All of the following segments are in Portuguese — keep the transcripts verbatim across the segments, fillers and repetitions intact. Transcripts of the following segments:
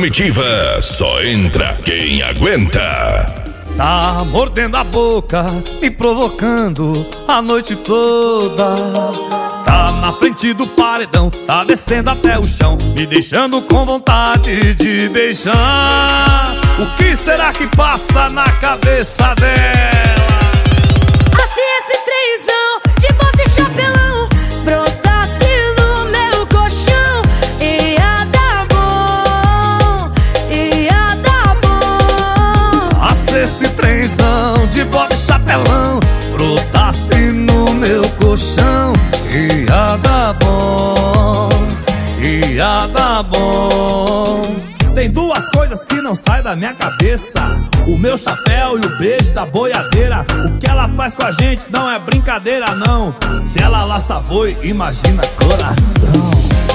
Comitiva, só entra quem aguenta. Tá mordendo a boca, me provocando a noite toda. Tá na frente do paredão, tá descendo até o chão, me deixando com vontade de beijar. O que será que passa na cabeça dela? Se esse trenzão de bota e chapelão brotasse no meu colchão, ia dar bom, ia dar bom. Ah, se esse trenzão de bota e chapelão brotasse no meu colchão, ia dar bom, ia dar bom. Tem duas coisas que não saem da minha cabeça: o meu chapéu e o beijo da boiadeira. O que ela faz com a gente não é brincadeira não. Se ela laça boi, imagina coração.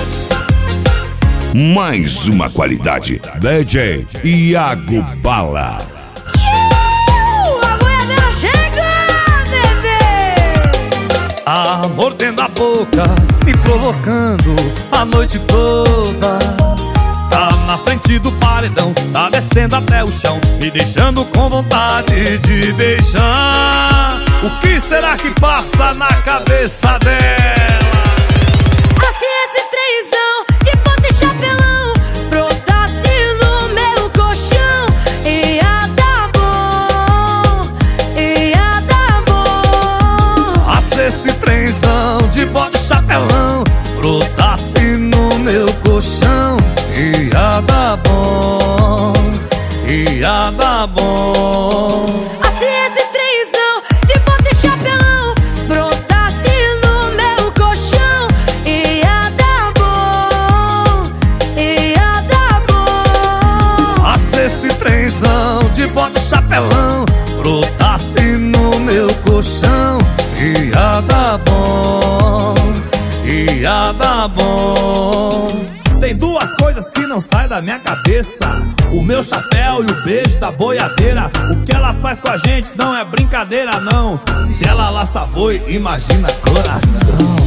Mais uma qualidade, D J Iago Bala. Uh, a boiadeira chega, bebê! Tá mordendo a boca, me provocando a noite toda. Tá na frente do paredão, tá descendo até o chão, me deixando com vontade de beijar. O que será que passa na cabeça dela? Ah, se esse trenzão de bota e chapelão brotasse no meu colchão, ia dar bom, ia dar bom. Ah, se esse trenzão de bota e chapelão brotasse no meu colchão, ia dar bom, ia dar bom. Ah, se esse trenzão de bota e chapelão brotasse no meu colchão, ia dar bom, ia dar bom. Ah, se esse trenzão de bota e chapelão brotasse no meu colchão, ia dar bom, ia dar bom. Tem duas coisas que não saem da minha cabeça: o meu chapéu e o beijo da boiadeira. O que ela faz com a gente não é brincadeira não. Se ela laça boi, imagina coração.